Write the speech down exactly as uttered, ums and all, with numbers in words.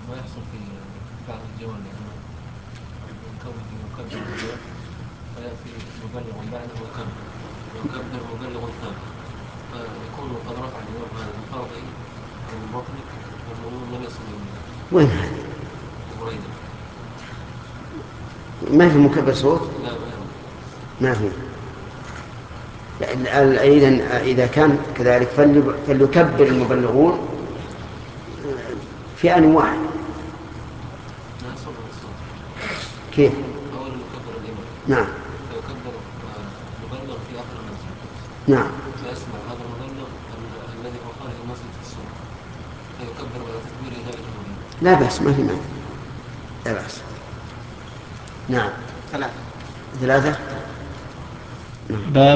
ما يحصل في بعض الدول لأنه كونه يكبر الإمام فيأتي مبلغ بعده ويكبر ويكبر مبلغ ثاني فيكون قد رفع الإمام هذا من فرضه أو من بطنه والمؤمن لم يصل إليه. وين هذا؟ بريدة. ما في مكبر صوت؟ لا ما هو. ما في. إذا إذا كان كذلك فليكبر المبلغون في آن واحد. لا صوت الصوت. كيف؟ أولا يكبر الإمام. نعم. فيكبر مبلغ في آخر المسجد. نعم. فيسمع هذا المبلغ الذي هو خارج المسجد في الصوت فيكبر على تكبير ذلك المبلغ. لا بأس، ما في مانع، لا بأس. نعم. ثلاثة. ثلاثة. باب